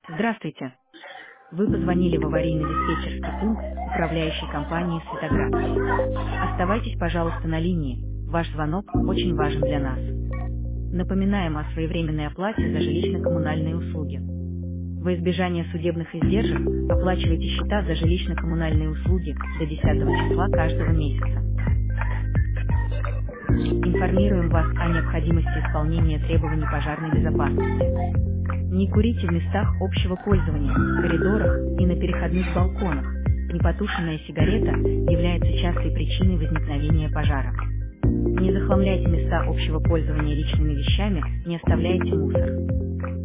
Здравствуйте. Вы позвонили в аварийно-диспетчерский пункт управляющей компании «Светоград». Оставайтесь, пожалуйста, на линии. Ваш звонок очень важен для нас. Напоминаем о своевременной оплате за жилищно-коммунальные услуги. Во избежание судебных издержек оплачивайте счета за жилищно-коммунальные услуги до 10 числа каждого месяца. Информируем вас о необходимости исполнения требований пожарной безопасности. Не курите в местах общего пользования, в коридорах и на переходных балконах. Непотушенная сигарета является частой причиной возникновения пожара. Не захламляйте места общего пользования личными вещами, не оставляйте мусор.